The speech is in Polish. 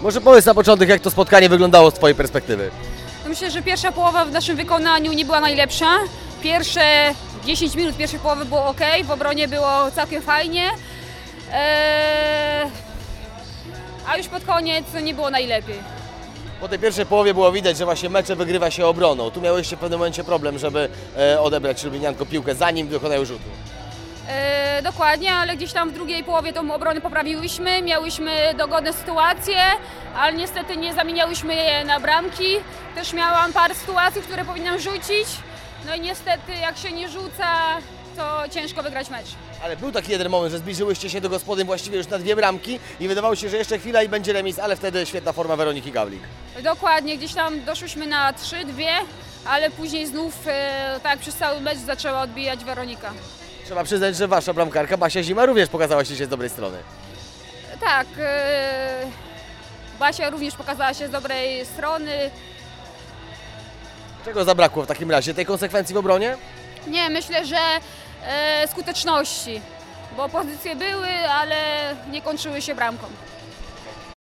Może powiedz na początek, jak to spotkanie wyglądało z Twojej perspektywy. Myślę, że pierwsza połowa w naszym wykonaniu nie była najlepsza. Pierwsze 10 minut pierwszej połowy było ok, w obronie było całkiem fajnie. A już pod koniec nie było najlepiej. Po tej pierwszej połowie było widać, że właśnie mecze wygrywa się obroną. Tu miałyście w pewnym momencie problem, żeby odebrać Lubliniankom piłkę, zanim dokonają rzutu. Dokładnie, ale gdzieś tam w drugiej połowie tą obronę poprawiłyśmy, miałyśmy dogodne sytuacje, ale niestety nie zamieniałyśmy je na bramki. Też miałam parę sytuacji, które powinnam rzucić, no i niestety jak się nie rzuca, to ciężko wygrać mecz. Ale był taki jeden moment, że zbliżyłyście się do gospodyń właściwie już na 2 bramki i wydawało się, że jeszcze chwila i będzie remis, ale wtedy świetna forma Weroniki Gawlik. Dokładnie, gdzieś tam doszłyśmy na 3-2, ale później znów, tak jak przez cały mecz, zaczęła odbijać Weronika. Trzeba przyznać, że Wasza bramkarka Basia Zima również pokazała się z dobrej strony. Tak, Basia również pokazała się z dobrej strony. Czego zabrakło w takim razie? Tej konsekwencji w obronie? Nie, myślę, że skuteczności, bo pozycje były, ale nie kończyły się bramką.